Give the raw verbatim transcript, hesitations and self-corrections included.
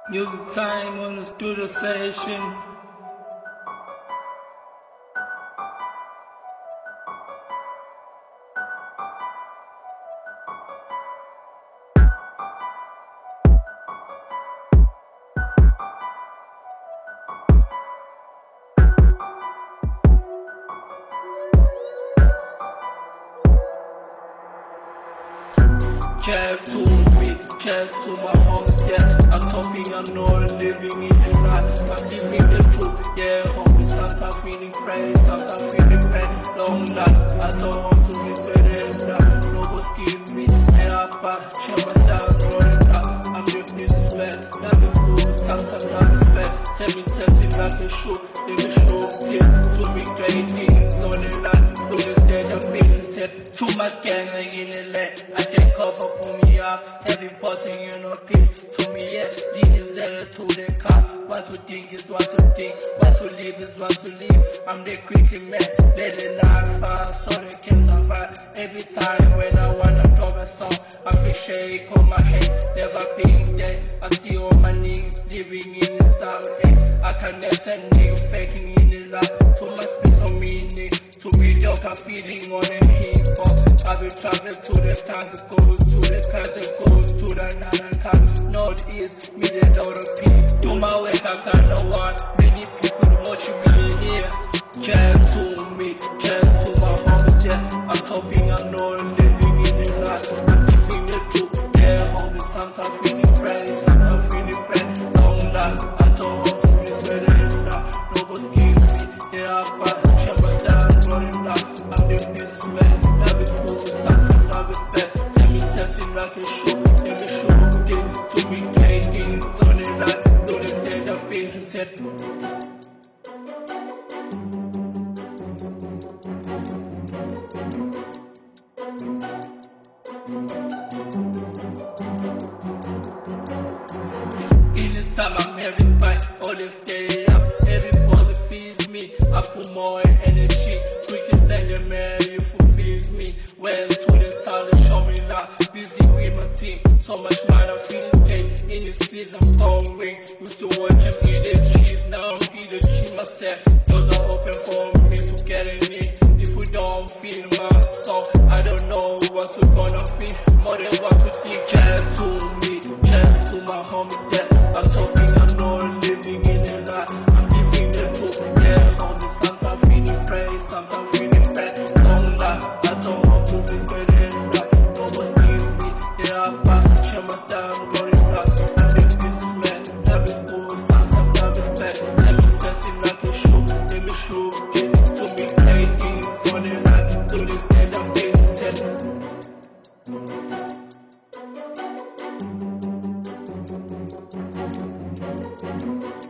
Music time on the studio session. Chest to me, chest to my homies, yeah. I'm talking, I'm not living in the night. I'm living the truth, yeah, homie. Sometimes feeling praise, sometimes feeling pain. Long life, I told home to be better than that. No one give me, and I back, check my style, rolling up. I'm the businessman, that is cool, sometimes that is bad. Tell me, test it like a shoe, let me show, yeah. To me, great things on the line, do this, dead, I'm being set. Too much gang in the land, I can't cover, pull me up. Heavy bossing, you know, pay to me, yeah. Leading zero to the car. What to think is what to think, what to live is what to live. I'm the quickly man, let the life fast so they can survive. Every time when I wanna drop a song, I feel shake on my head, never being dead. I see all my niggas living in the south, eh. I can never send niggas faking in the life. Too much space on me, nigga. To me, dog, I'm feeling on a hip hop. I've been traveling to the country, go to the country, go to the Nanakan, Northeast, me the lot of people. Do my work, I kinda want many people watch me here. Chest to me, chest to my homies, yeah. I'm talking, I'm not living in the life. I'm living the truth, yeah, homie. Sometimes feeling praise, sometimes feeling pain. Long life, I told home to be better than that. Nobody's giving me, yeah, I'm back. I'm the businessman, that is cool, something I respect. Tell me testing like a show, let me show again. To me, taking on the line, do this dead up being set. In this time, I'm having fight, always stay up. Every body feeds me, I put more energy. Send a man, you fulfills me. Went to the town and show me now. Busy with my team, so much man I'm feeling dead. In the season, phone ring. Used to watch him eat the cheese, now I'm eat the cheese myself. Doors are open for me to get in it. If we don't feel my song, I don't know what we're gonna feel. More than what we think. Chest to me, chest to my homies, yeah. I'm talking, I'm not living in the life. I'm living the truth, yeah, homie. Sometimes feeling praise, sometimes feeling Thank you.